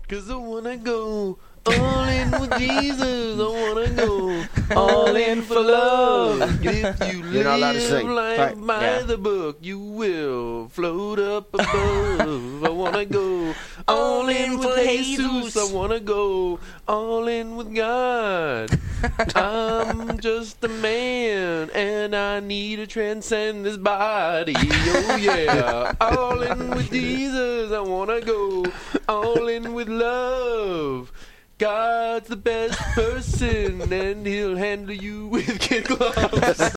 'cause I wanna go all in with Jesus. I wanna go all in for love. If you You're not allowed to live sing. life Right. by Yeah. the book, you will float up above. I wanna go all in with Jesus. I wanna go all in with God. I'm just a man, and I need to transcend this body. Oh yeah, all in with Jesus. I wanna go all in with love. God's the best person, and he'll handle you with kid gloves.